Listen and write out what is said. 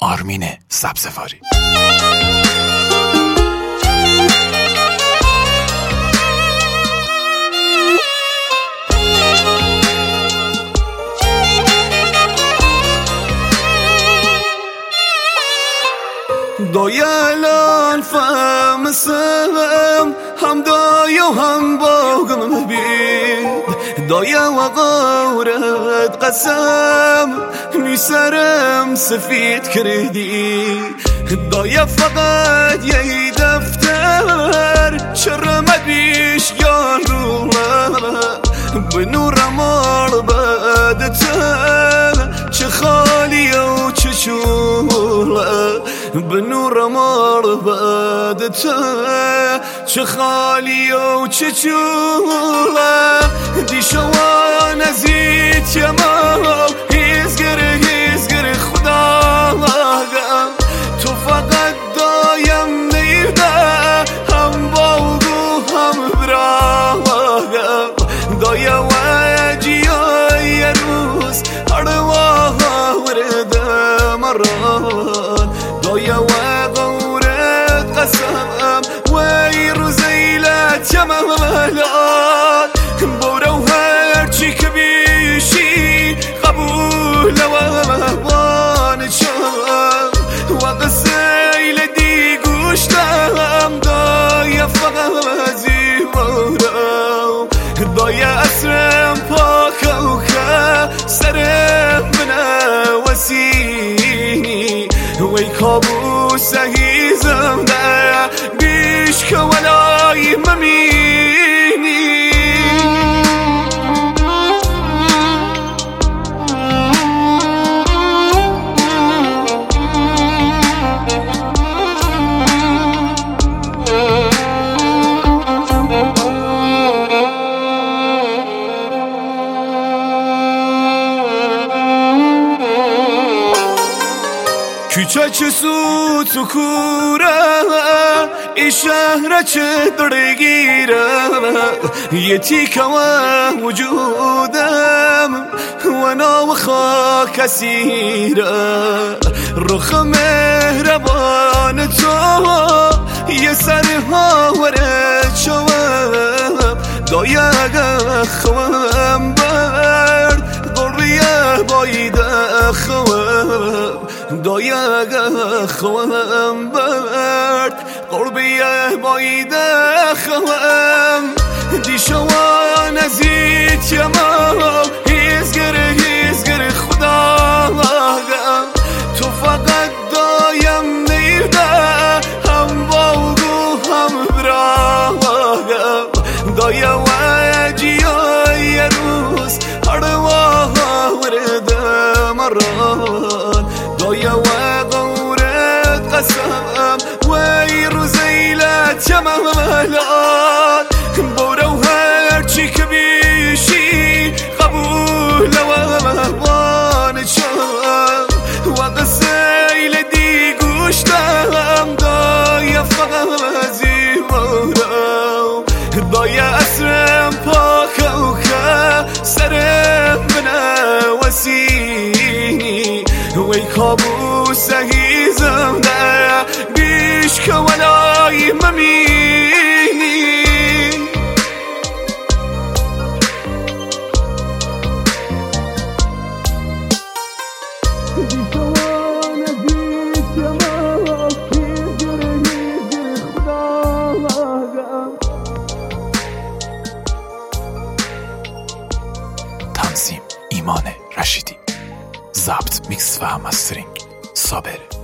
آرمین سبزواری. دایلان فهمسم هم دای و هم باغم بید دای و غورت قسم میسرم سفید کردی دای فقط یه دفتر چرا مدیش یار رو به نورم آر بدتر چه خالی و چه چوله به نورم آر بدتر چه خالی و چه چوله دیشوان ازیت یما هیزگر خدا تو فقط دایم نیده هم باغو هم براغم دایا وجی یه روز ارواه ورد مران دایا و غورت قسم وی روزیلت یمالات برو هرچی که بیشی قبول و وان چم و قسیل دی گوشتم دایا فقط زیبارم دایا اسرم پاکو که سرم بنوسی وی کابوس هیزم ده بیش که ولای ممینی کوچه چه سود و کوره ای شهر چه درگیره یه تیکه وجودم و ناو خاک اسیره رخ مهربان تو یه سرها ورد شوم دایا خوام برد قریه بایده خوام دایا خوام برد قربیه بایده خوام دیشوان ازیت یما هیزگر خدا تو فقط دایم نیده هم باغو هم براغم دایا وجی یه روز ارواه ورد مران دایا و غورت قسم وی روزیلت یمالات برو هرچی که بیشی قبول و وان چم و قسیل دی گوشتم دایا فقط زیبارم دایا اسرم پاکو که سرم بنوسی وی کابوس هیزم ده بیش که ولای ممینی تنظیم ایمان رشیدی، ضبط میکس و مسترینگ صابر